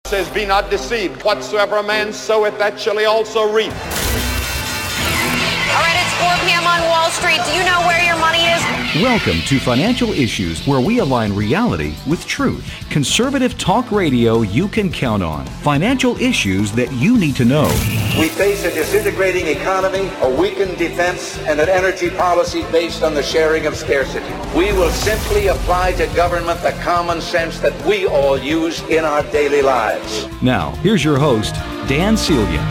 Says, be not deceived. Whatsoever a man soweth, that shall he also reap. All right, it's 4 p.m. on Wall Street. Do you know where your money is? Welcome to Financial Issues, where we align reality with truth. Conservative talk radio you can count on. Financial issues that you need to know. We face a disintegrating economy, a weakened defense, and an energy policy based on the sharing of scarcity. We will simply apply to government the common sense that we all use in our daily lives. Now, here's your host, Dan Celia.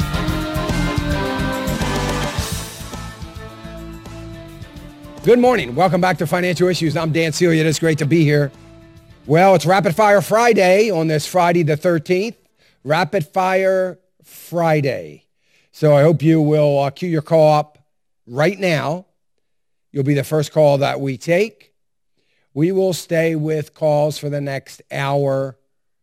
Good morning. Welcome back to Financial Issues. I'm Dan Celia. It's great to be here. Well, it's Rapid Fire Friday on this Friday the 13th. Rapid Fire Friday. So I hope you will queue your call up right now. You'll be the first call that we take. We will stay with calls for the next 2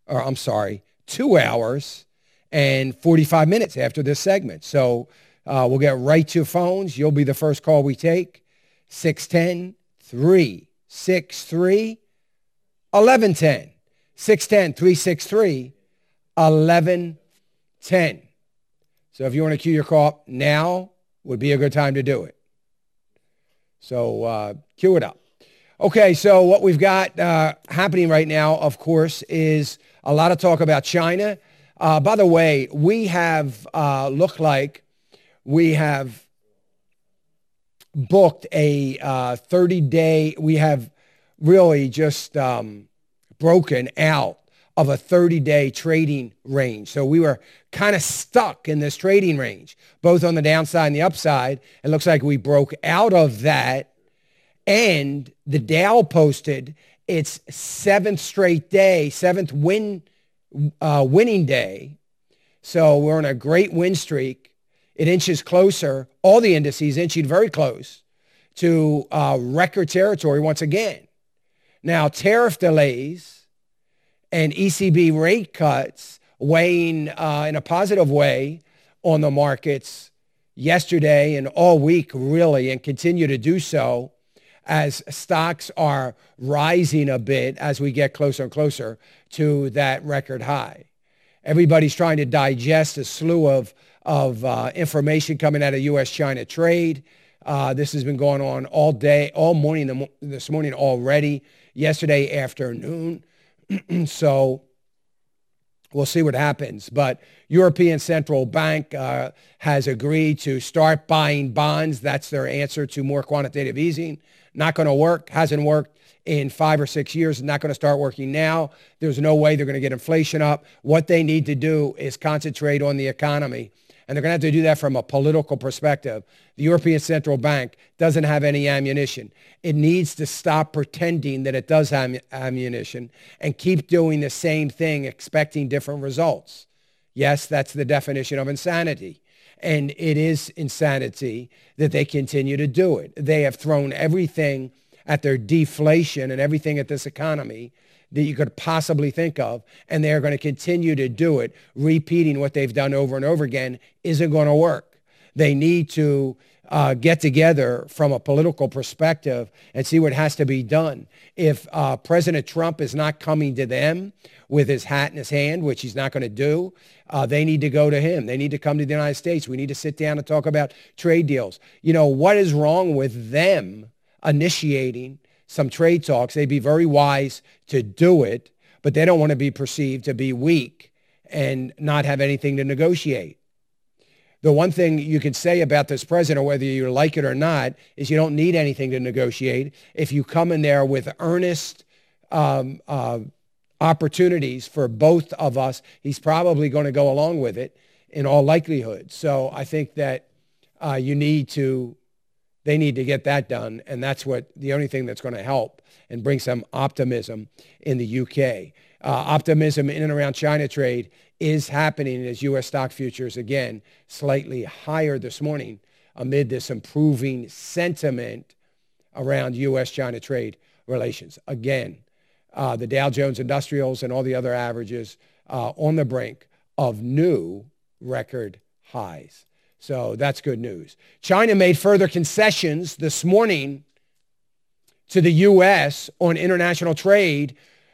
hours and 45 minutes after this segment. So we'll get right to phones. You'll be the first call we take. 610-363-1110. 610-363-1110. So if you want to queue your call up now, would be a good time to do it. So queue it up. Okay, so what we've got happening right now, of course, is a lot of talk about China. By the way, we have we have booked a 30-day, we have really just broken out of a 30-day trading range. So we were kind of stuck in this trading range, both on the downside and the upside. It looks like we broke out of that, and the Dow posted its seventh winning day. So we're on a great win streak. It inches closer, all the indices inching very close to record territory once again. Now, tariff delays and ECB rate cuts weighing in a positive way on the markets yesterday and all week, really, and continue to do so as stocks are rising a bit as we get closer and closer to that record high. Everybody's trying to digest a slew of information coming out of U.S.-China trade. This has been going on all day, all morning, this morning already, yesterday afternoon. So we'll see what happens. But European Central Bank has agreed to start buying bonds. That's their answer to more quantitative easing. Not going to work, hasn't worked in 5 or 6 years, not going to start working now. There's no way they're going to get inflation up. What they need to do is concentrate on the economy. And they're going to have to do that from a political perspective. The European Central Bank doesn't have any ammunition. It needs to stop pretending that it does have ammunition and keep doing the same thing, expecting different results. Yes, that's the definition of insanity. And it is insanity that they continue to do it. They have thrown everything at their deflation and everything at this economy that you could possibly think of, and they're going to continue to do it. Repeating what they've done over and over again isn't going to work. They need to get together from a political perspective and see what has to be done. If President Trump is not coming to them with his hat in his hand, which he's not going to do, they need to go to him. They need to come to the United States. We need to sit down and talk about trade deals. You know, what is wrong with them initiating some trade talks? They'd be very wise to do it, but they don't want to be perceived to be weak and not have anything to negotiate. The one thing you can say about this president, whether you like it or not, is you don't need anything to negotiate. If you come in there with earnest opportunities for both of us, he's probably going to go along with it in all likelihood. So I think that they need to get that done, and that's the only thing that's going to help and bring some optimism in the UK. Optimism in and around China trade is happening as U.S. stock futures, again, slightly higher this morning amid this improving sentiment around U.S.-China trade relations. Again, the Dow Jones Industrials and all the other averages on the brink of new record highs. So that's good news. China made further concessions this morning to the U.S. on international trade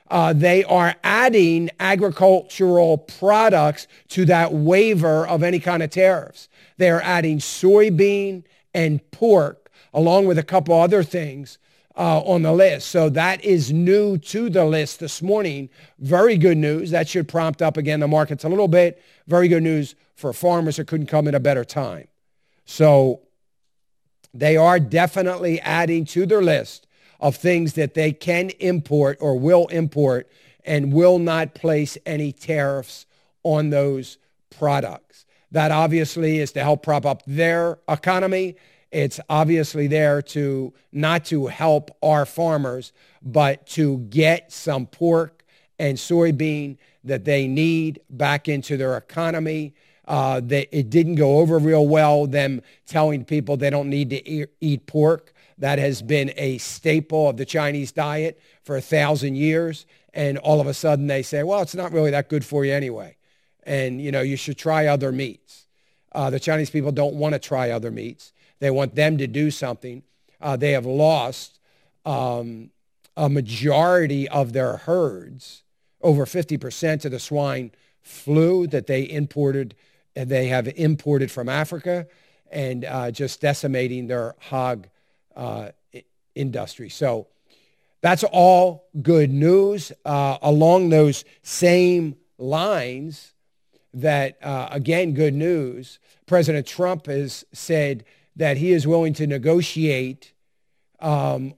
They are adding agricultural products to that waiver of any kind of tariffs. They are adding soybean and pork, along with a couple other things on the list. So that is new to the list this morning. Very good news. That should prompt up again the markets a little bit. Very good news for farmers that couldn't come at a better time. So they are definitely adding to their list of things that they can import or will import and will not place any tariffs on those products. That obviously is to help prop up their economy. It's obviously there to not to help our farmers, but to get some pork and soybean that they need back into their economy. It didn't go over real well, them telling people they don't need to eat pork. That has been a staple of the Chinese diet for 1,000 years. And all of a sudden they say, well, it's not really that good for you anyway. And, you should try other meats. The Chinese people don't want to try other meats. They want them to do something. They have lost a majority of their herds, over 50% of the swine flu that they have imported from Africa, and just decimating their hog industry. So that's all good news. Along those same lines, that, again, good news, President Trump has said that he is willing to negotiate on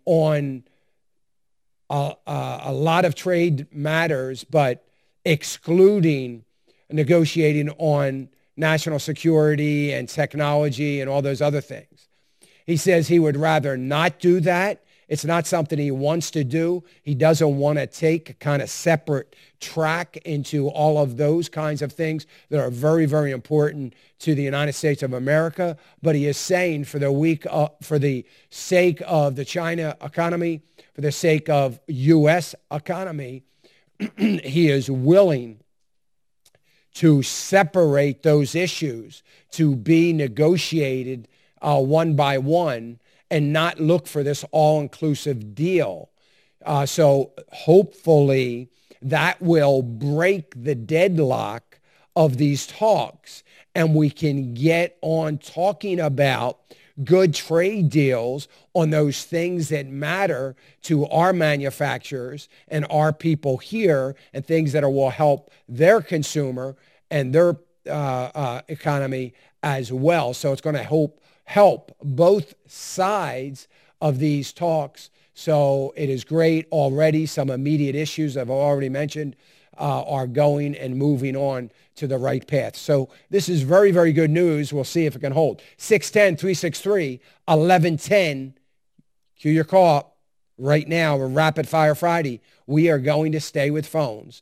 a lot of trade matters, but excluding negotiating on national security and technology and all those other things. He says he would rather not do that. It's not something he wants to do. He doesn't want to take a kind of separate track into all of those kinds of things that are very, very important to the United States of America. But he is saying for the sake of the China economy, for the sake of U.S. economy, he is willing to separate those issues to be negotiated one by one and not look for this all-inclusive deal. So hopefully that will break the deadlock of these talks and we can get on talking about good trade deals on those things that matter to our manufacturers and our people here, and things that will help their consumer and their economy as well. So it's going to help both sides of these talks. So it is great already. Some immediate issues I've already mentioned are going and moving on to the right path. So this is very, very good news. We'll see if it can hold. 610-363-1110. Cue your call up right now. We're Rapid Fire Friday. We are going to stay with phones.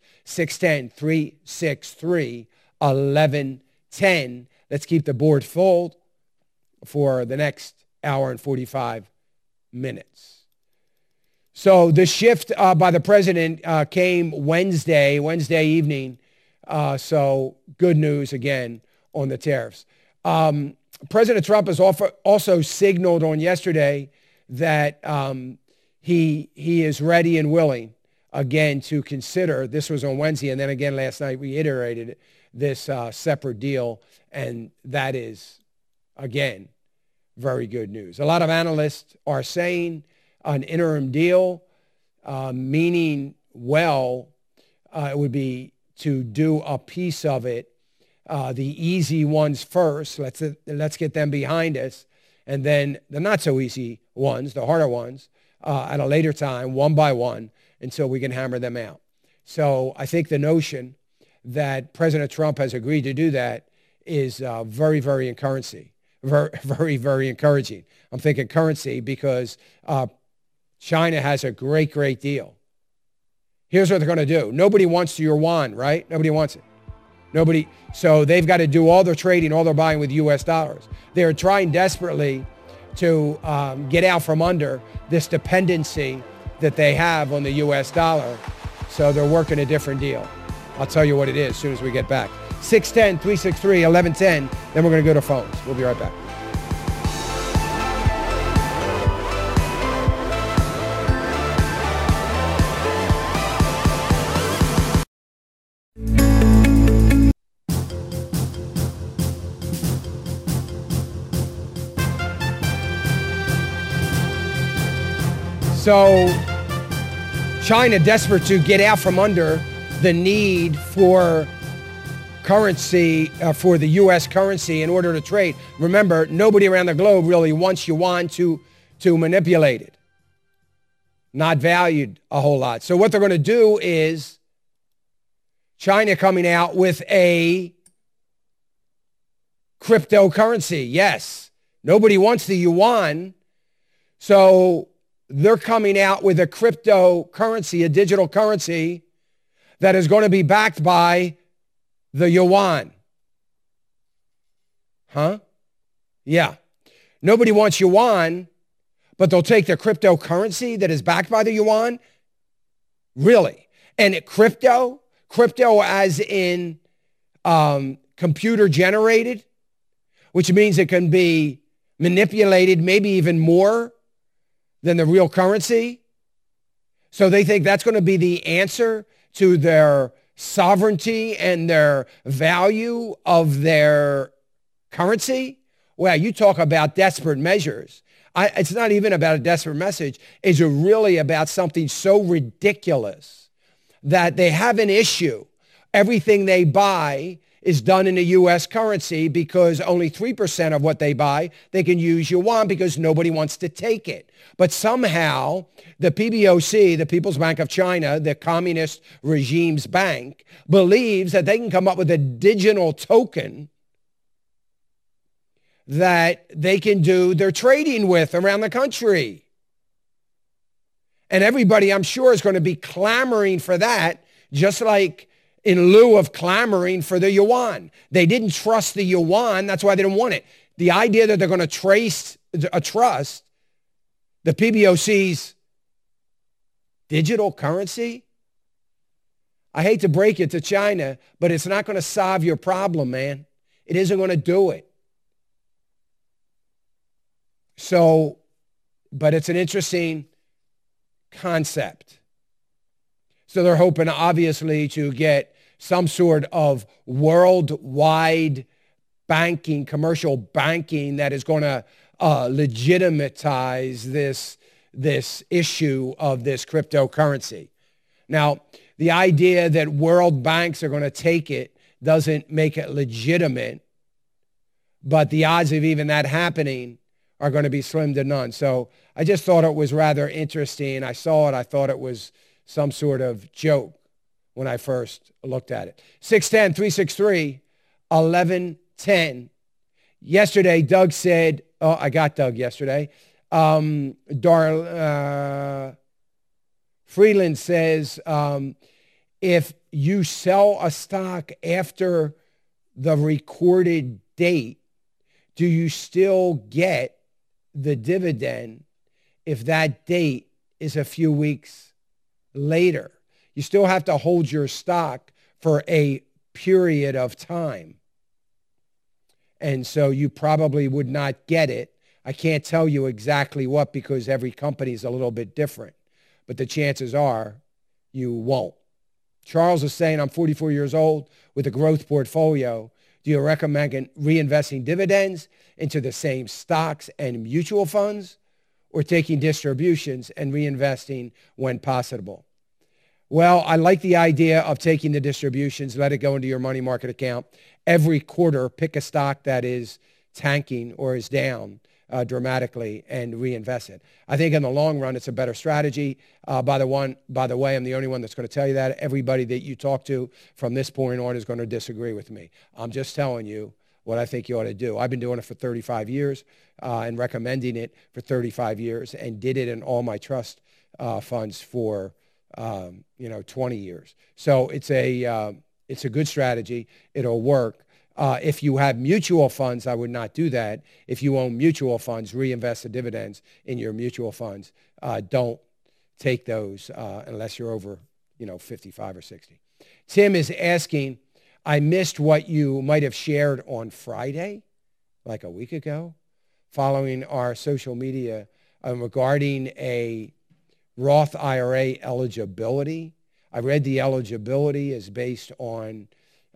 610-363-1110. Let's keep the board full for the next hour and 45 minutes. So the shift by the president came Wednesday evening. So good news again on the tariffs. President Trump has also signaled on yesterday that he is ready and willing again to consider, this was on Wednesday, and then again last night reiterated it, this separate deal. And that is, again, very good news. A lot of analysts are saying an interim deal, meaning, well, it would be to do a piece of it, the easy ones first. Let's get them behind us. And then the not so easy ones, the harder ones, at a later time, one by one, until we can hammer them out. So I think the notion that President Trump has agreed to do that is very, very encouraging. Very, very encouraging. I'm thinking currency because China has a great, great deal. Here's what they're going to do. Nobody wants your yuan, right? Nobody wants it. Nobody. So they've got to do all their trading, all their buying with U.S. dollars. They're trying desperately to get out from under this dependency that they have on the U.S. dollar. So they're working a different deal. I'll tell you what it is as soon as we get back. 610-363-1110. Then we're going to go to phones. We'll be right back. So China, desperate to get out from under the need for currency, for the U.S. currency in order to trade. Remember, nobody around the globe really wants yuan to manipulate it. Not valued a whole lot. So what they're going to do is China coming out with a cryptocurrency. Yes, nobody wants the yuan. So they're coming out with a cryptocurrency, a digital currency that is going to be backed by the yuan. Huh? Yeah. Nobody wants yuan, but they'll take the cryptocurrency that is backed by the yuan? Really? And crypto as in computer generated, which means it can be manipulated maybe even more than the real currency. So they think that's going to be the answer to their sovereignty and their value of their currency. Well, you talk about desperate measures. It's not even about a desperate message. It's really about something so ridiculous that they have an issue. Everything they buy is done in the U.S. currency because only 3% of what they buy, they can use yuan because nobody wants to take it. But somehow the PBOC, the People's Bank of China, the communist regime's bank, believes that they can come up with a digital token that they can do their trading with around the country. And everybody, I'm sure, is going to be clamoring for that, just like in lieu of clamoring for the yuan. They didn't trust the yuan. That's why they didn't want it. The idea that they're going to trust the PBOC's digital currency, I hate to break it to China, but it's not going to solve your problem, man. It isn't going to do it. So, but it's an interesting concept. So they're hoping, obviously, to get some sort of worldwide banking, commercial banking that is going to legitimatize this issue of this cryptocurrency. Now, the idea that world banks are going to take it doesn't make it legitimate, but the odds of even that happening are going to be slim to none. So I just thought it was rather interesting. I saw it. I thought it was some sort of joke when I first looked at it. 610-363-1110. Yesterday, Doug said, I got Doug yesterday. Freeland says, if you sell a stock after the recorded date, do you still get the dividend if that date is a few weeks later? You still have to hold your stock for a period of time. And so you probably would not get it. I can't tell you exactly what because every company is a little bit different. But the chances are you won't. Charles is saying, I'm 44 years old with a growth portfolio. Do you recommend reinvesting dividends into the same stocks and mutual funds or taking distributions and reinvesting when possible? Well, I like the idea of taking the distributions, let it go into your money market account. Every quarter, pick a stock that is tanking or is down dramatically and reinvest it. I think in the long run, it's a better strategy. By the way, I'm the only one that's going to tell you that. Everybody that you talk to from this point on is going to disagree with me. I'm just telling you what I think you ought to do. I've been doing it for 35 years and recommending it for 35 years and did it in all my trust funds for 20 years. So it's a good strategy. It'll work. If you have mutual funds, I would not do that. If you own mutual funds, reinvest the dividends in your mutual funds. Don't take those unless you're over, 55 or 60. Tim is asking, I missed what you might have shared on Friday, like a week ago, following our social media regarding a Roth IRA eligibility. I read the eligibility is based on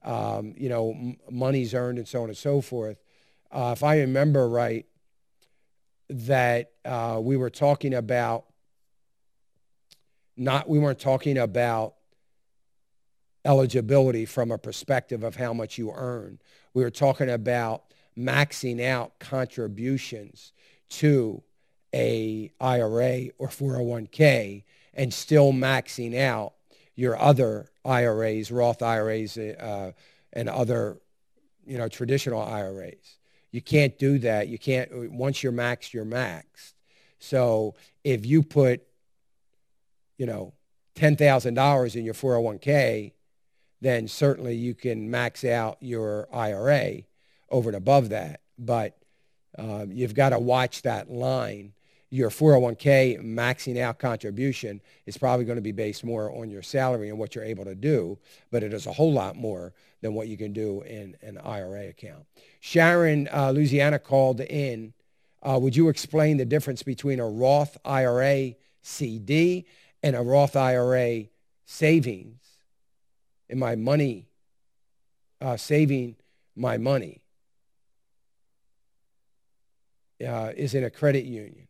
monies earned and so on and so forth. If I remember right, that we were talking about We weren't talking about eligibility from a perspective of how much you earn. We were talking about maxing out contributions to a IRA or 401k and still maxing out your other IRAs, Roth IRAs, and other, traditional IRAs. You can't do that. You can't, once you're maxed, you're maxed. So if you put, $10,000 in your 401k, then certainly you can max out your IRA over and above that. But you've got to watch that line. Your 401k maxing out contribution is probably going to be based more on your salary and what you're able to do, but it is a whole lot more than what you can do in an IRA account. Sharon, Louisiana, called in. Would you explain the difference between a Roth IRA CD and a Roth IRA savings? In my money, saving my money is in a credit union.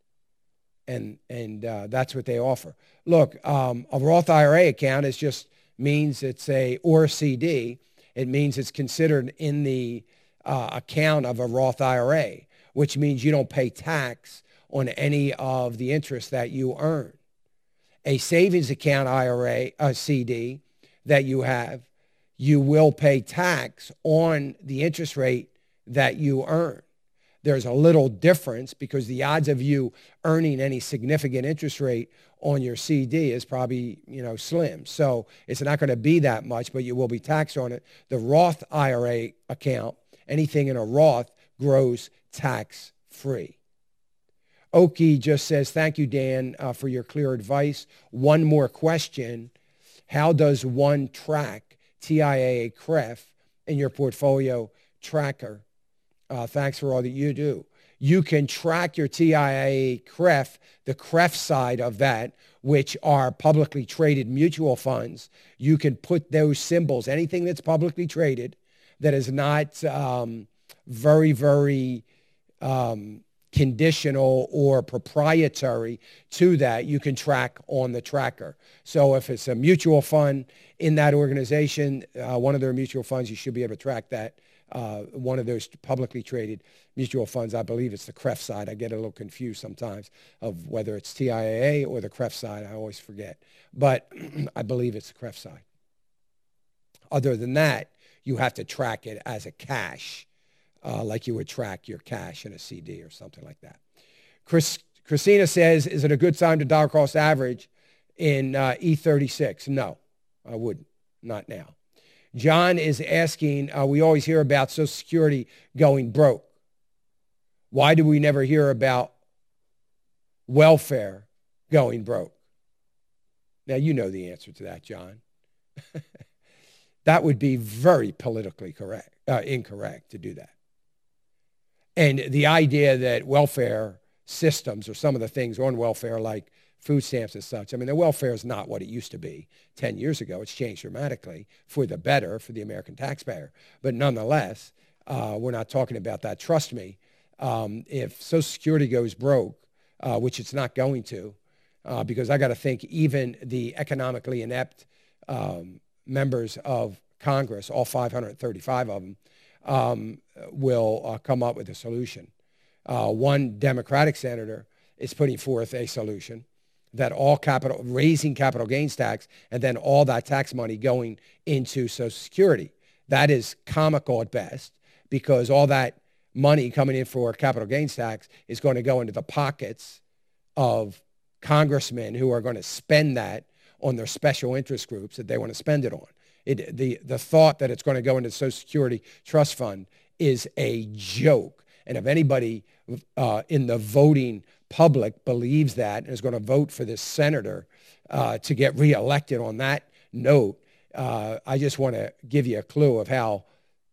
And that's what they offer. Look, a Roth IRA account means it's or a CD. It means it's considered in the account of a Roth IRA, which means you don't pay tax on any of the interest that you earn. A savings account IRA, a CD that you have, you will pay tax on the interest rate that you earn. There's a little difference because the odds of you earning any significant interest rate on your CD is probably, slim. So it's not going to be that much, but you will be taxed on it. The Roth IRA account, anything in a Roth, grows tax-free. Oki just says, thank you, Dan, for your clear advice. One more question. How does one track TIAA CREF in your portfolio tracker? Thanks for all that you do. You can track your TIAA CREF, the CREF side of that, which are publicly traded mutual funds. You can put those symbols, anything that's publicly traded that is not very, very conditional or proprietary to that, you can track on the tracker. So if it's a mutual fund in that organization, one of their mutual funds, you should be able to track that. One of those publicly traded mutual funds, I believe it's the CREF side. I get a little confused sometimes of whether it's TIAA or the CREF side. I always forget. But I believe it's the CREF side. Other than that, you have to track it as a cash, like you would track your cash in a CD or something like that. Christina says, is it a good time to dollar cost average in E36? No, I wouldn't. Not now. John is asking, we always hear about Social Security going broke. Why do we never hear about welfare going broke? Now, you know the answer to that, John. That would be very politically incorrect to do that. And the idea that welfare systems or some of the things on welfare like food stamps and such, I mean, the welfare is not what it used to be 10 years ago. It's changed dramatically for the better for the American taxpayer. But nonetheless, we're not talking about that. Trust me, if Social Security goes broke, which it's not going to, because I got to think even the economically inept members of Congress, all 535 of them, will come up with a solution. One Democratic senator is putting forth a solution that raising capital gains tax and then all that tax money going into Social Security. That is comical at best because all that money coming in for capital gains tax is going to go into the pockets of congressmen who are going to spend that on their special interest groups that they want to spend it on. The thought that it's going to go into the Social Security Trust Fund is a joke. And if anybody in the voting public believes that and is going to vote for this senator to get reelected on that note, I just want to give you a clue of how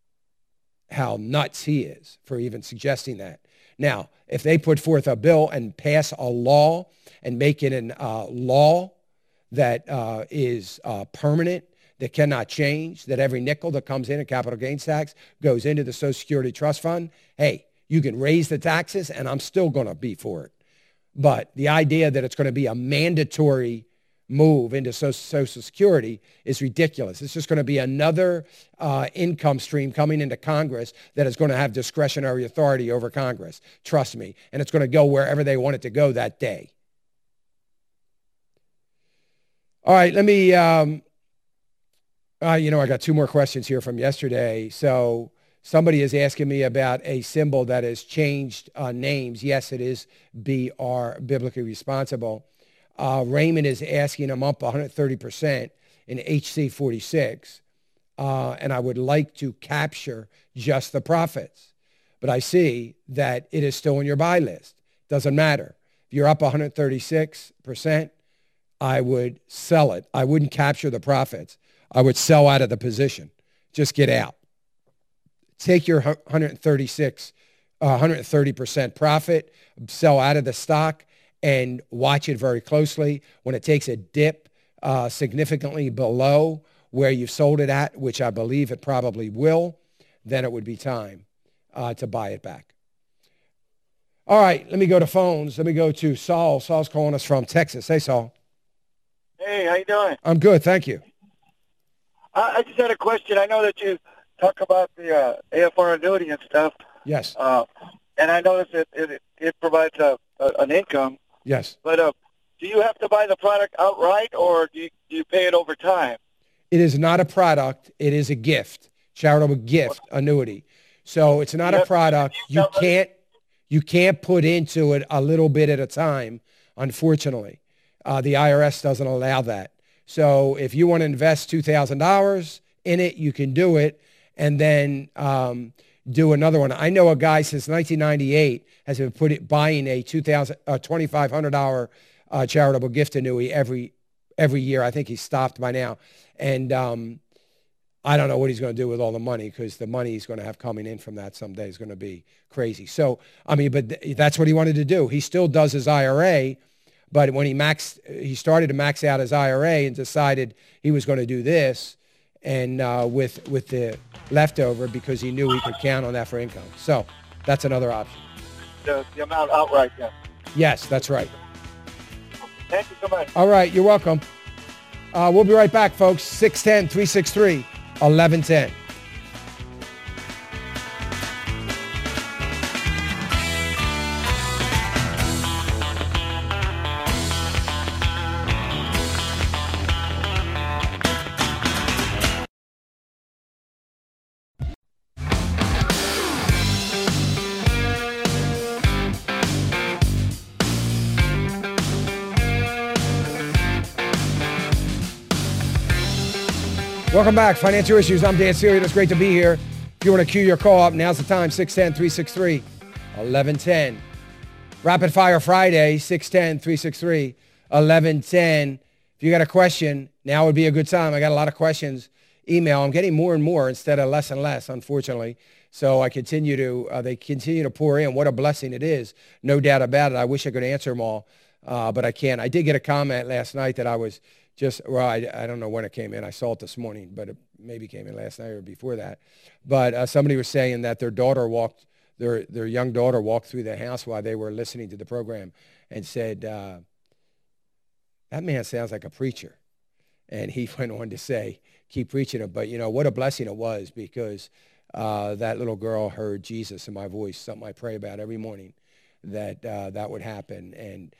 nuts he is for even suggesting that. Now, if they put forth a bill and pass a law and make it a law that is permanent, that cannot change, that every nickel that comes in capital gains tax goes into the Social Security Trust Fund, hey, you can raise the taxes and I'm still going to be for it. But the idea that it's going to be a mandatory move into Social Security is ridiculous. It's just going to be another income stream coming into Congress that is going to have discretionary authority over Congress. Trust me. And it's going to go wherever they want it to go that day. All right, let me, I got two more questions here from yesterday. So somebody is asking me about a symbol that has changed names. Yes, it is BR, biblically responsible. Raymond is asking, I'm up 130% in HC46, and I would like to capture just the profits. But I see that it is still on your buy list. Doesn't matter. If you're up 136%, I would sell it. I wouldn't capture the profits. I would sell out of the position. Just get out. Take your 130% profit, sell out of the stock, and watch it very closely. When it takes a dip significantly below where you've sold it at, which I believe it probably will, then it would be time to buy it back. All right, let me go to phones. Let me go to Saul. Saul's calling us from Texas. Hey, Saul. Hey, how you doing? I'm good, thank you. I just had a question. I know that you talk about the AFR annuity and stuff. Yes. And I noticed that it provides an income. Yes. But do you have to buy the product outright, or do you pay it over time? It is not a product. It is a gift, charitable gift annuity. So it's not a product. You can't put into it a little bit at a time, unfortunately. The IRS doesn't allow that. So if you want to invest $2,000 in it, you can do it, and then do another one. I know a guy since 1998 has been buying a $2,500 charitable gift annuity every year. I think he's stopped by now, and I don't know what he's going to do with all the money, because the money he's going to have coming in from that someday is going to be crazy. So but that's what he wanted to do. He still does his IRA, but when he started to max out his IRA and decided he was going to do this, and with the leftover, because he knew he could count on that for income. So that's another option. The amount outright, yeah. Yes, that's right. Thank you so much. All right, you're welcome. We'll be right back, folks. 610-363-1110. Welcome back. Financial Issues. I'm Dan Celia. It's great to be here. If you want to queue your call up, now's the time. 610-363-1110. Rapid Fire Friday, 610-363-1110. If you got a question, now would be a good time. I got a lot of questions. Email. I'm getting more and more instead of less and less, unfortunately. So they continue to pour in. What a blessing it is. No doubt about it. I wish I could answer them all, but I can't. I did get a comment last night that I was I don't know when it came in. I saw it this morning, but it maybe came in last night or before that. But somebody was saying that their young daughter walked through the house while they were listening to the program and said, that man sounds like a preacher. And he went on to say, keep preaching it. But, what a blessing it was, because that little girl heard Jesus in my voice, something I pray about every morning, that would happen. And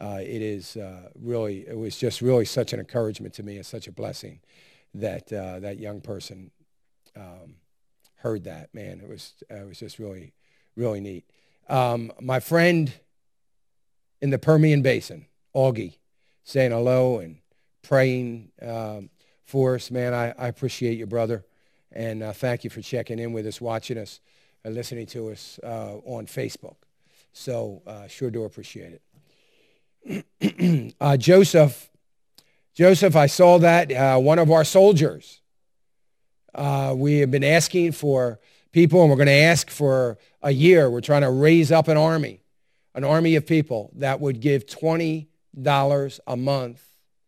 it was just really such an encouragement to me and such a blessing that that young person heard that. Man, it was just really, really neat. My friend in the Permian Basin, Augie, saying hello and praying for us. Man, I appreciate you, brother, and thank you for checking in with us, watching us, and listening to us on Facebook. So sure do appreciate it. Joseph, I saw that one of our soldiers. We have been asking for people, and we're going to ask for a year. We're trying to raise up an army of people that would give $20 a month.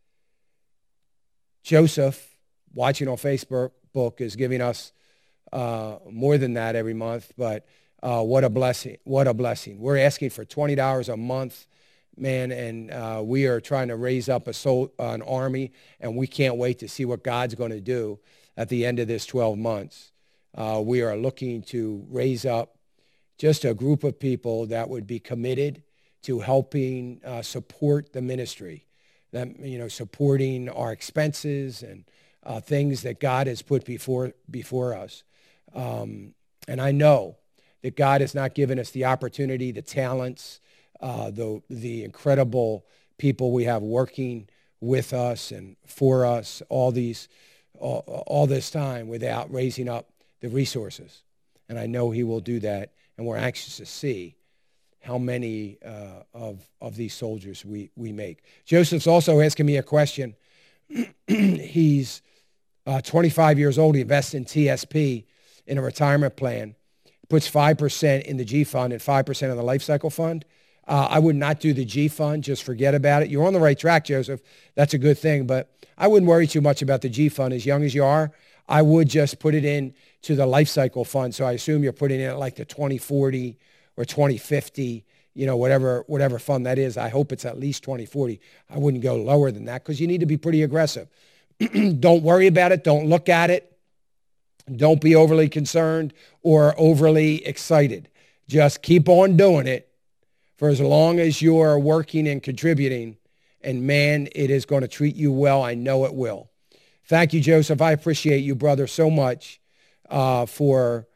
Joseph, watching on Facebook, is giving us more than that every month, but what a blessing. What a blessing. We're asking for $20 a month. man, and we are trying to raise up an army, and we can't wait to see what God's going to do at the end of this 12 months. We are looking to raise up just a group of people that would be committed to helping support the ministry, that, supporting our expenses and things that God has put before us. And I know that God has not given us the opportunity, the talents, the incredible people we have working with us and for us all this time without raising up the resources. And I know he will do that, and we're anxious to see how many of these soldiers we make. Joseph's also asking me a question. He's 25 years old. He invests in TSP in a retirement plan, puts 5% in the G fund and 5% in the life cycle fund. I would not do the G fund. Just forget about it. You're on the right track, Joseph. That's a good thing, but I wouldn't worry too much about the G fund. As young as you are, I would just put it in to the life cycle fund. So I assume you're putting in like the 2040 or 2050, whatever fund that is. I hope it's at least 2040. I wouldn't go lower than that because you need to be pretty aggressive. Don't worry about it. Don't look at it. Don't be overly concerned or overly excited. Just keep on doing it for as long as you're working and contributing. And man, it is going to treat you well. I know it will. Thank you, Joseph. I appreciate you, brother, so much for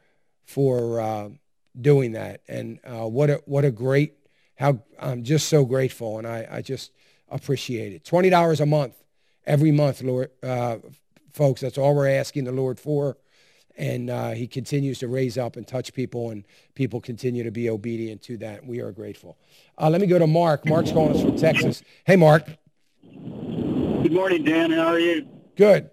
doing that. And what a great, how I'm just so grateful, and I just appreciate it. $20 a month, every month, Lord, folks. That's all we're asking the Lord for. And he continues to raise up and touch people, and people continue to be obedient to that. We are grateful. Let me go to Mark. Mark's calling us from Texas. Hey, Mark. Good morning, Dan. How are you? Good.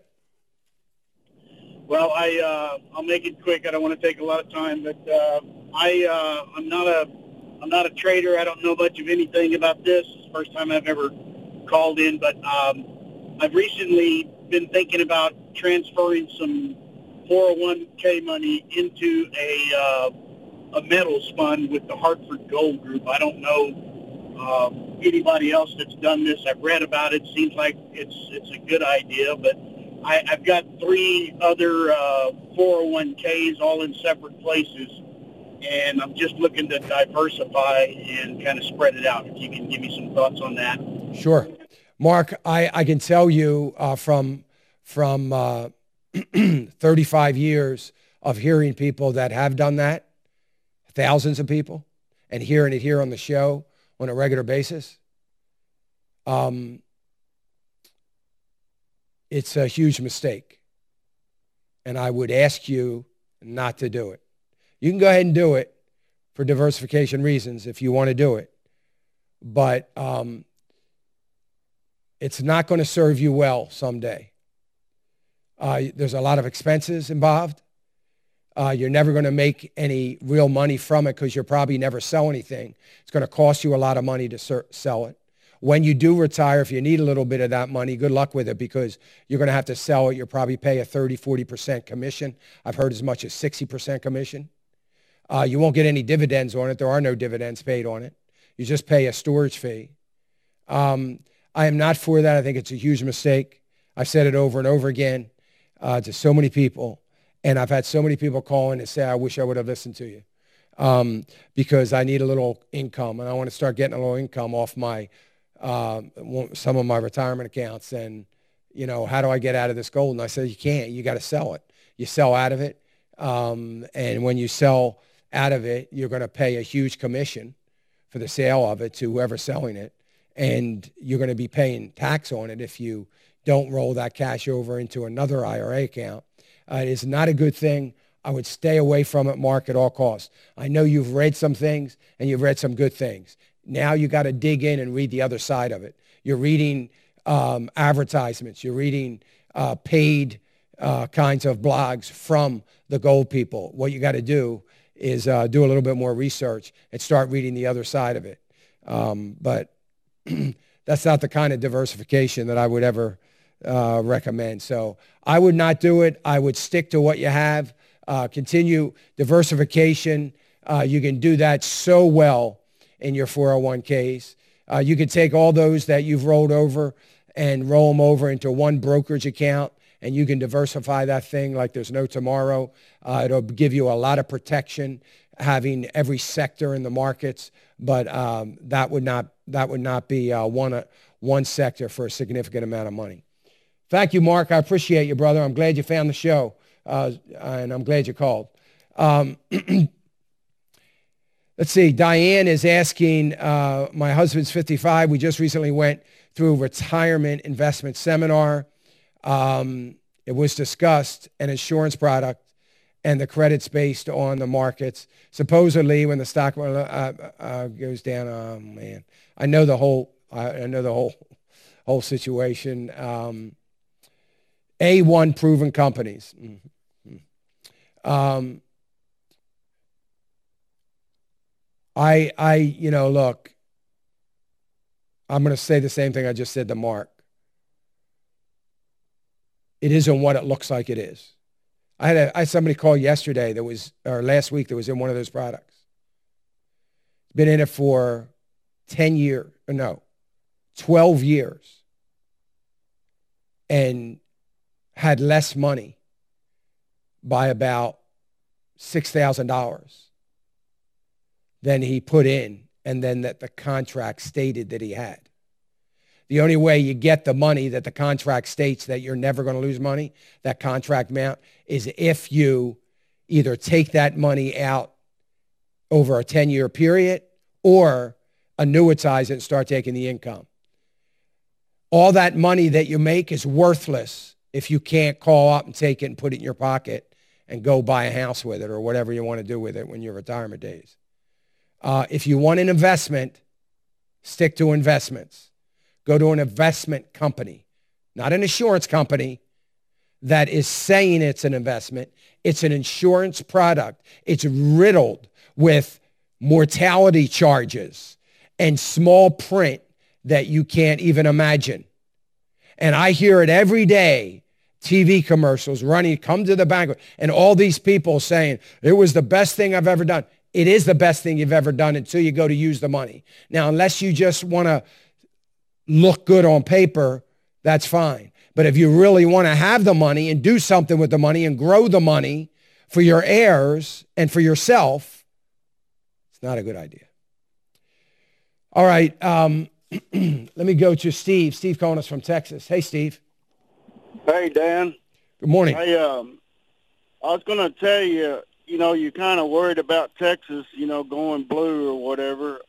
Well, I'll make it quick. I don't want to take a lot of time, but I'm not a trader. I don't know much of anything about this. It's the first time I've ever called in, but I've recently been thinking about transferring some 401k money into a metals fund with the Hartford Gold Group. I don't know anybody else that's done this. I've read about it. Seems like it's a good idea, but I've got 3 other 401ks all in separate places, and I'm just looking to diversify and kind of spread it out. If you can give me some thoughts on that. Sure. Mark, I can tell you from 35 years of hearing people that have done that, thousands of people, and hearing it here on the show on a regular basis. It's a huge mistake. And I would ask you not to do it. You can go ahead and do it for diversification reasons if you want to do it. But it's not going to serve you well someday. There's a lot of expenses involved. You're never going to make any real money from it because you'll probably never sell anything. It's going to cost you a lot of money to sell it. When you do retire, if you need a little bit of that money, good luck with it because you're going to have to sell it. You'll probably pay a 30-40% commission. I've heard as much as 60% commission. You won't get any dividends on it. There are no dividends paid on it. You just pay a storage fee. I am not for that. I think it's a huge mistake. I've said it over and over again to so many people, and I've had so many people call in and say, I wish I would have listened to you because I need a little income, and I want to start getting a little income off my some of my retirement accounts. And, how do I get out of this gold? And I said, you can't. You got to sell it. You sell out of it, and when you sell out of it, you're going to pay a huge commission for the sale of it to whoever's selling it, and you're going to be paying tax on it if you don't roll that cash over into another IRA account. It is not a good thing. I would stay away from it, Mark, at all costs. I know you've read some things, and you've read some good things. Now you got to dig in and read the other side of it. You're reading advertisements. You're reading paid kinds of blogs from the gold people. What you got to do is do a little bit more research and start reading the other side of it. But that's not the kind of diversification that I would ever recommend. So I would not do it. I would stick to what you have. Continue diversification. You can do that so well in your 401ks. You could take all those that you've rolled over and roll them over into one brokerage account, and you can diversify that thing like there's no tomorrow. It'll give you a lot of protection, having every sector in the markets, but that would not be one sector for a significant amount of money. Thank you, Mark. I appreciate you, brother. I'm glad you found the show, and I'm glad you called. Let's see. Diane is asking, my husband's 55. We just recently went through a retirement investment seminar. It was discussed an insurance product and the credits based on the markets. Supposedly, when the stock goes down, oh man, I know the whole situation. A1 proven companies. Look, I'm going to say the same thing I just said to Mark. It isn't what it looks like it is. I had somebody call yesterday last week that was in one of those products. Been in it for 12 years, and had less money by about $6,000 than he put in, and then that the contract stated that he had. The only way you get the money that the contract states that you're never going to lose money, that contract amount, is if you either take that money out over a 10-year period or annuitize it and start taking the income. All that money that you make is worthless if you can't call up and take it and put it in your pocket and go buy a house with it or whatever you want to do with it when your retirement days. If you want an investment, stick to investments. Go to an investment company, not an insurance company that is saying it's an investment. It's an insurance product. It's riddled with mortality charges and small print that you can't even imagine. And I hear it every day, TV commercials running, come to the bank, and all these people saying, it was the best thing I've ever done. It is the best thing you've ever done until you go to use the money. Now, unless you just want to look good on paper, that's fine. But if you really want to have the money and do something with the money and grow the money for your heirs and for yourself, it's not a good idea. All right. Let me go to Steve. Steve calling us from Texas. Hey, Steve. Hey, Dan. Good morning. Hey, I was going to tell you, you're kind of worried about Texas, going blue or whatever.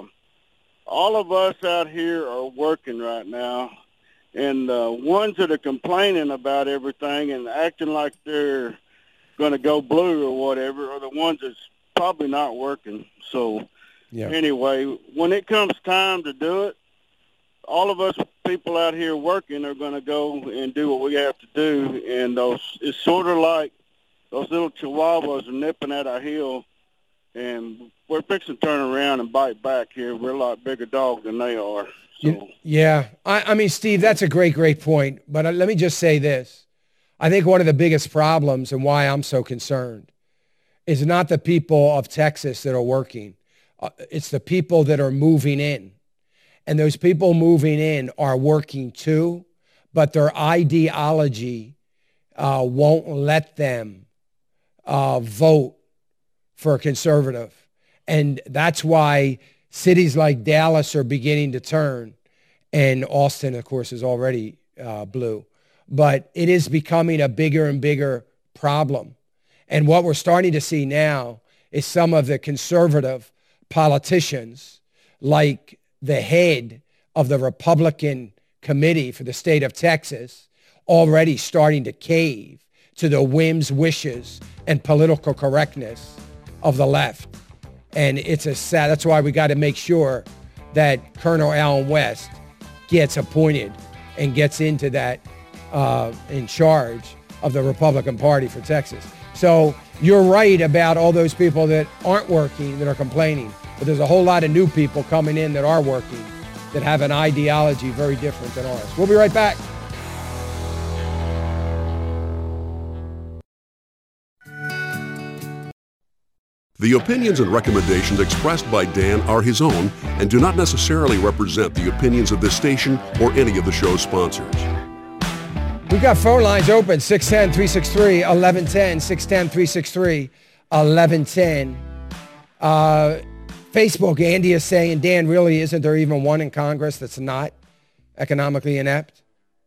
All of us out here are working right now, and the ones that are complaining about everything and acting like they're going to go blue or whatever are the ones that's probably not working. So anyway, when it comes time to do it, all of us people out here working are going to go and do what we have to do, and it's sort of like those little chihuahuas are nipping at our heel, and we're fixing to turn around and bite back here. We're a lot bigger dog than they are. So. Yeah. I mean, Steve, that's a great point. But let me just say this. I think one of the biggest problems and why I'm so concerned is not the people of Texas that are working. It's the people that are moving in. And those people moving in are working too, but their ideology won't let them vote for a conservative. And that's why cities like Dallas are beginning to turn. And Austin, of course, is already blue. But it is becoming a bigger and bigger problem. And what we're starting to see now is some of the conservative politicians, like the head of the Republican committee for the state of Texas, already starting to cave to the whims, wishes, and political correctness of the left. And it's that's why we got to make sure that Colonel Allen West gets appointed and gets into that in charge of the Republican Party for Texas. So you're right about all those people that aren't working, that are complaining. But there's a whole lot of new people coming in that are working, that have an ideology very different than ours. We'll be right back. The opinions and recommendations expressed by Dan are his own and do not necessarily represent the opinions of this station or any of the show's sponsors. We got phone lines open, 610-363-1110, 610-363-1110. Facebook, Andy is saying, Dan, really, isn't there even one in Congress that's not economically inept?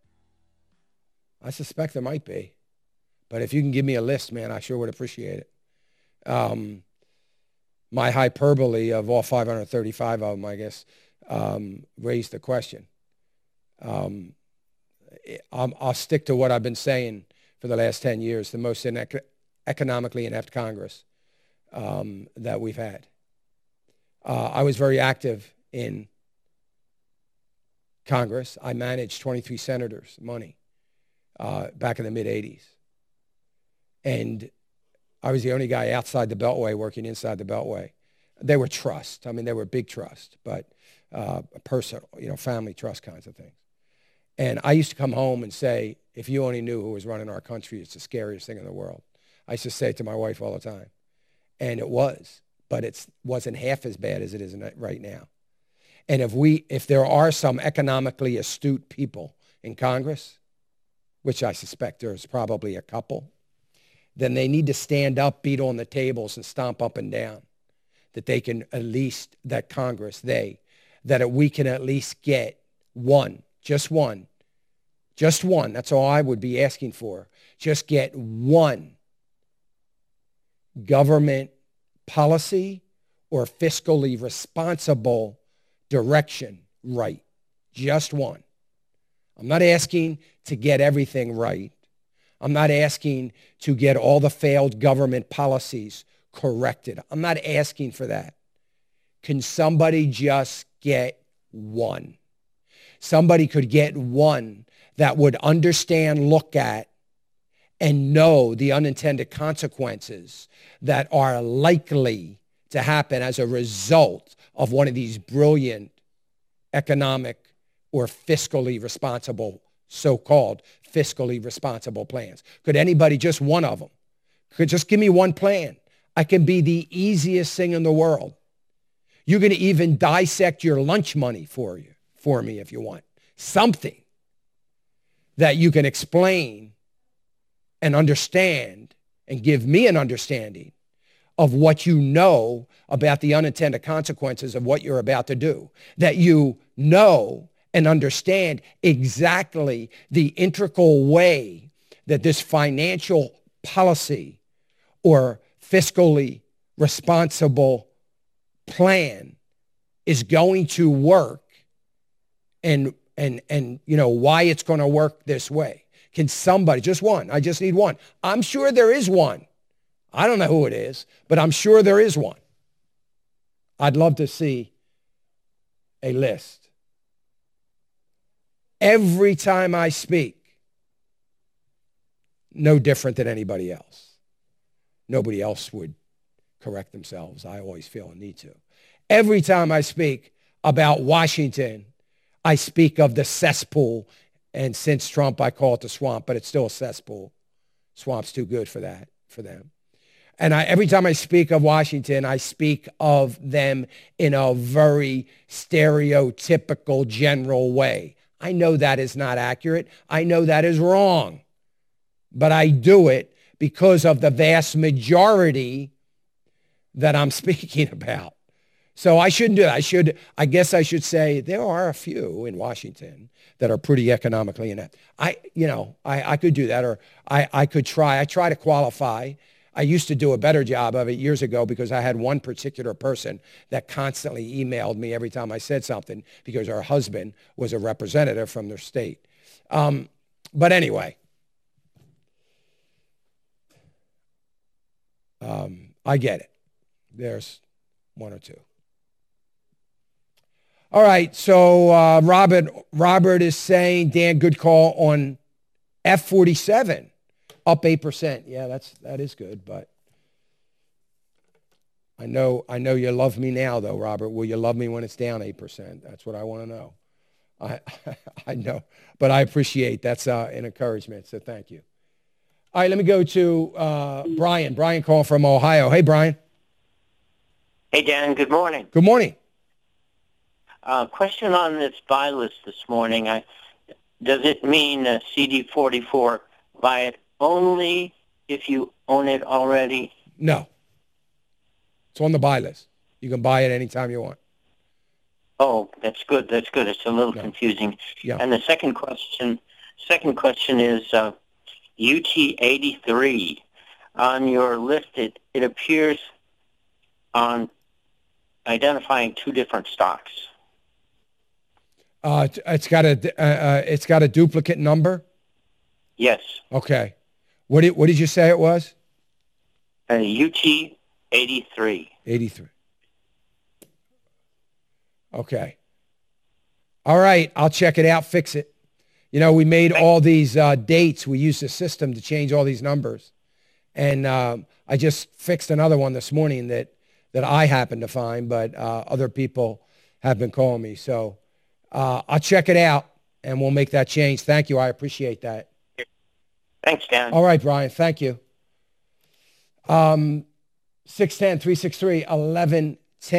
I suspect there might be. But if you can give me a list, man, I sure would appreciate it. My hyperbole of all 535 of them, I guess, raised the question. I'll stick to what I've been saying for the last 10 years, the most economically inept Congress that we've had. I was very active in Congress. I managed 23 senators' money back in the mid-'80s. And I was the only guy outside the Beltway working inside the Beltway. They were trust. I mean, they were big trust, but personal, family trust kinds of things. And I used to come home and say, if you only knew who was running our country, it's the scariest thing in the world. I used to say it to my wife all the time. And it was, but it wasn't half as bad as it is right now. And if there are some economically astute people in Congress, which I suspect there's probably a couple, then they need to stand up, beat on the tables, and stomp up and down that they can at least, that Congress, that we can at least get one, just one, that's all I would be asking for. Just get one government policy or fiscally responsible direction right. Just one. I'm not asking to get everything right. I'm not asking to get all the failed government policies corrected. I'm not asking for that. Can somebody just get one? Somebody could get one that would understand, look at, and know the unintended consequences that are likely to happen as a result of one of these brilliant economic or fiscally responsible, so-called fiscally responsible plans. Could anybody, just one of them, could just give me one plan? I can be the easiest thing in the world. You're going to even dissect your lunch money for me if you want. Something that you can explain and understand and give me an understanding of what you know about the unintended consequences of what you're about to do. That you know and understand exactly the integral way that this financial policy or fiscally responsible plan is going to work and why it's going to work this way. Can somebody, just one, I just need one. I'm sure there is one. I don't know who it is, but I'm sure there is one. I'd love to see a list. Every time I speak, no different than anybody else. Nobody else would correct themselves. I always feel a need to. Every time I speak about Washington, I speak of the cesspool, and since Trump, I call it the swamp, but it's still a cesspool. Swamp's too good for that, for them. And every time I speak of Washington, I speak of them in a very stereotypical, general way. I know that is not accurate. I know that is wrong. But I do it because of the vast majority that I'm speaking about. So I shouldn't do that. I guess I should say there are a few in Washington that are pretty economically inept. I could do that, or I could try. I try to qualify. I used to do a better job of it years ago because I had one particular person that constantly emailed me every time I said something because her husband was a representative from their state. But anyway, I get it. There's one or two. All right, so Robert is saying, Dan, good call on F-47. Up 8%. Yeah, that is good, but I know you love me now, though, Robert. Will you love me when it's down 8%? That's what I want to know. I know, but I appreciate that's an encouragement, so thank you. All right, let me go to Brian. Brian calling from Ohio. Hey, Brian. Hey, Dan. Good morning. Good morning. Question on this buy list this morning. Does it mean CD44, buy it only if you own it already? No. It's on the buy list. You can buy it anytime you want. Oh, that's good. That's good. It's a little confusing. Yeah. And the second question is UT83. On your list, it appears on identifying two different stocks. It's got a duplicate number. Yes. Okay. What did you say it was? UT83. 83. Okay. All right. I'll check it out. Fix it. We made all these dates. We used the system to change all these numbers. And I just fixed another one this morning that I happened to find, but other people have been calling me. So I'll check it out, and we'll make that change. Thank you. I appreciate that. Thanks, Dan. All right, Brian. Thank you. 610-363-1110.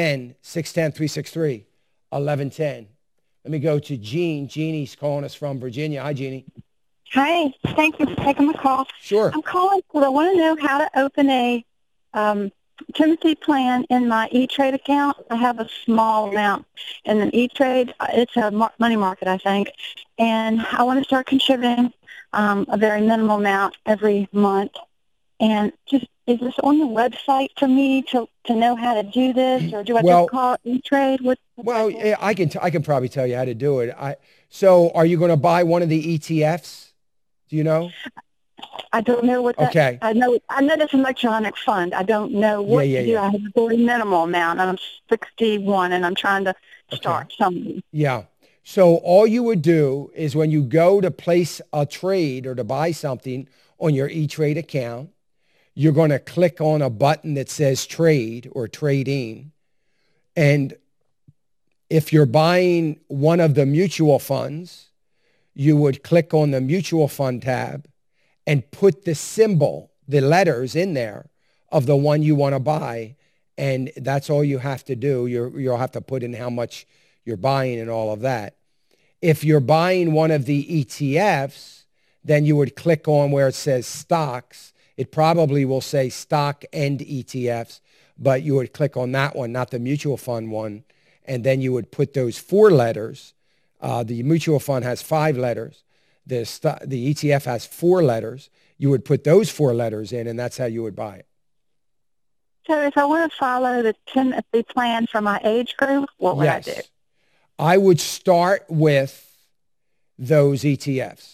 610-363-1110. Let me go to Jean. Jeannie's calling us from Virginia. Hi, Jeannie. Hi. Thank you for taking my call. Sure. I'm calling because I want to know how to open a Timothy plan in my E-Trade account. I have a small amount in an E-Trade. It's a money market, I think. And I want to start contributing a very minimal amount every month. And just, is this on the website for me to know how to do this, or do I just call E-Trade? Yeah, I can probably tell you how to do it. So are you going to buy one of the ETFs? Do you know? I don't know what that. Okay. I know this electronic fund. I don't know what to do. I have a very minimal amount, and I'm 61, and I'm trying to start something. Yeah. So all you would do is when you go to place a trade or to buy something on your E-Trade account, you're going to click on a button that says trade or trading. And if you're buying one of the mutual funds, you would click on the mutual fund tab and put the symbol, the letters in there of the one you want to buy. And that's all you have to do. You'll have to put in how much you're buying and all of that. If you're buying one of the ETFs, then you would click on where it says stocks. It probably will say stock and ETFs, but you would click on that one, not the mutual fund one. And then you would put those 4 letters. The mutual fund has 5 letters. The ETF has 4 letters. You would put those 4 letters in, and that's how you would buy it. So if I want to follow the Timothy plan for my age group, what would I do? I would start with those ETFs.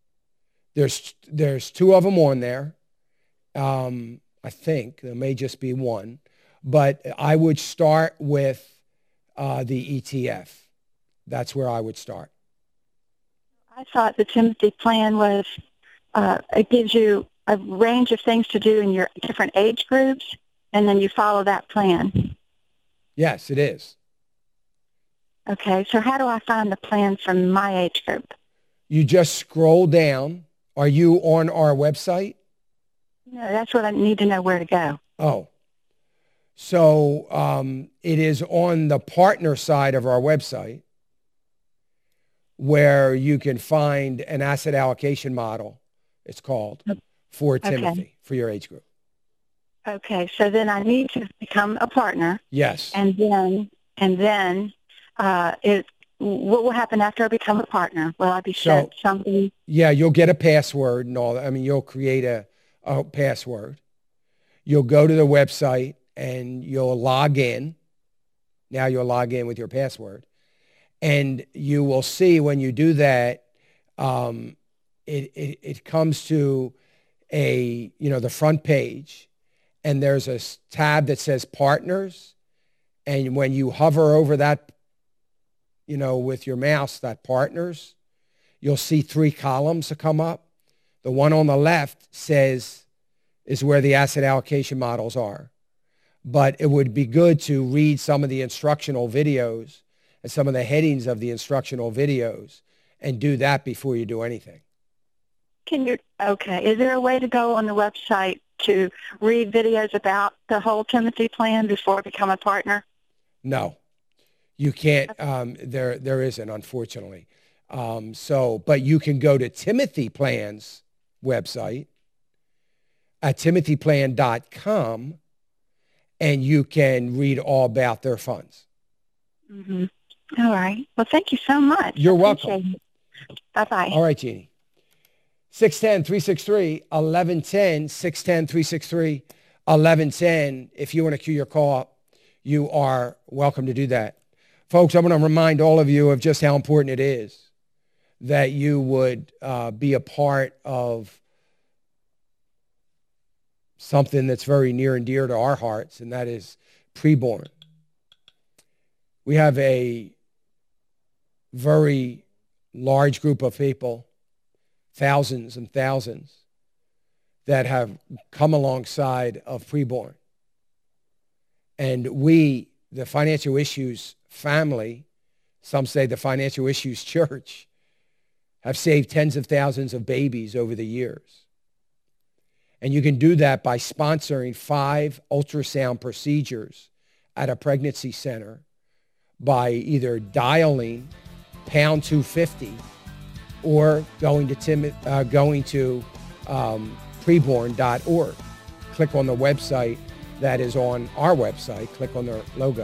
There's 2 of them on there. I think there may just be one, but I would start with the ETF. That's where I would start. I thought the Timothy plan was, it gives you a range of things to do in your different age groups, and then you follow that plan. Yes, it is. Okay, so how do I find the plan from my age group? You just scroll down. Are you on our website? No, that's what I need to know where to go. Oh. So it is on the partner side of our website where you can find an asset allocation model, it's called, for Timothy, for your age group. Okay, so then I need to become a partner. Yes. And then what will happen after I become a partner? Will I be sent something? Yeah, you'll get a password and all that. I mean, you'll create a password. You'll go to the website and you'll log in. Now you'll log in with your password. And you will see when you do that, it comes to the front page, and there's a tab that says partners. And when you hover over that, with your mouse, that partners, you'll see 3 columns that come up. The one on the left is where the asset allocation models are. But it would be good to read some of the instructional videos and some of the headings of the instructional videos and do that before you do anything. Okay. Is there a way to go on the website to read videos about the whole Timothy plan before I become a partner? No, you can't. There isn't, unfortunately. But you can go to Timothy Plan's website at timothyplan.com, and you can read all about their funds. Mm-hmm. All right. Well, thank you so much. You're welcome. Bye-bye. All right, Jeannie. 610-363-1110, 610-363-1110. If you want to queue your call up, you are welcome to do that. Folks, I want to remind all of you of just how important it is that you would be a part of something that's very near and dear to our hearts, and that is preborn. We have a very large group of people, thousands and thousands, that have come alongside of preborn. And we, the Financial Issues family, some say the Financial Issues Church, have saved tens of thousands of babies over the years. And you can do that by sponsoring 5 ultrasound procedures at a pregnancy center by either dialing pound 250 or going to preborn.org. Click on the website that is on our website. Click on their logo.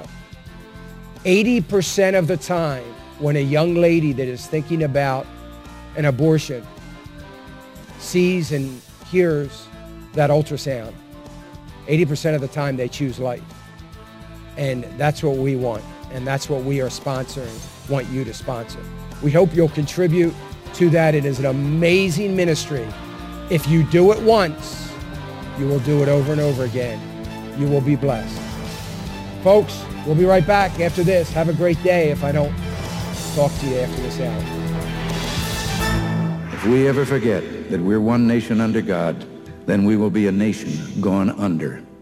80% of the time when a young lady that is thinking about an abortion sees and hears that ultrasound, 80% of the time they choose life. And that's what we want. And that's what we are sponsoring, want you to sponsor. We hope you'll contribute to that. It is an amazing ministry. If you do it once, you will do it over and over again. You will be blessed. Folks, we'll be right back after this. Have a great day if I don't talk to you after this hour. If we ever forget that we're one nation under God, then we will be a nation gone under.